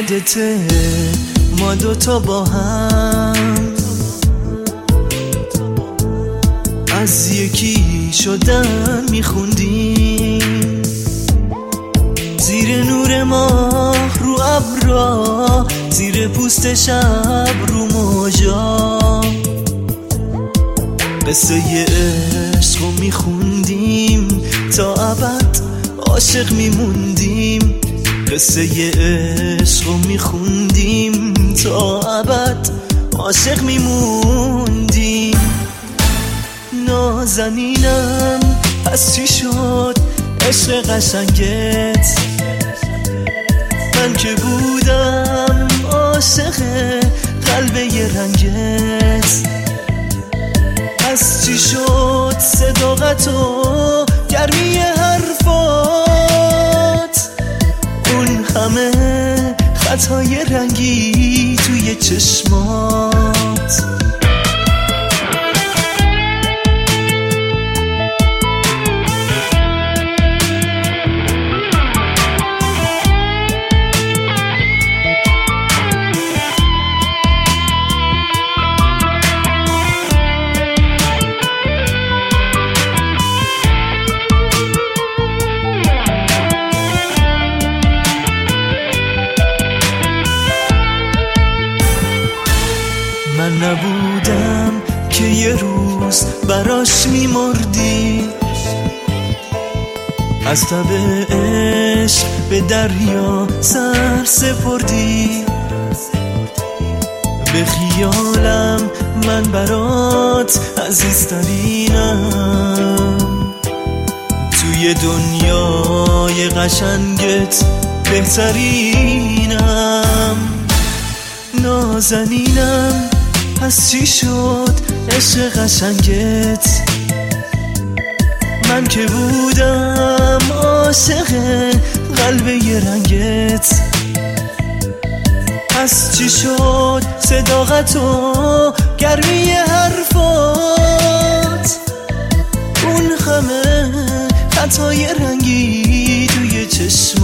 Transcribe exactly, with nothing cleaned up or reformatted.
یادته ما دوتا با هم از یکی شدن میخوندیم، زیر نور ماه رو ابرا، زیر پوست شب رو موجا، قصه عشق رو میخوندیم تا ابد عاشق میموندیم، قصه عشق رو میخوندیم تا ابد عاشق میموندیم. نازنینم پس چی شد عشق قشنگت؟ من که بودم عاشق قلب یه رنگت. پس چی شد صداقت و گرمی حرفات؟ اون همه خطای رنگی توی چشمات. من نبودم که یه روز براش میمردی، از تب عشق به دریا سر سپردی. به خیالم من برات عزیزترینم، توی دنیای قشنگت بهترینم. نازنینم پس چی شد عشق قشنگت؟ من که بودم عاشق قلب یه رنگت. پس چی شد صداقت و گرمی حرفات؟ اون همه خطای رنگی توی چشم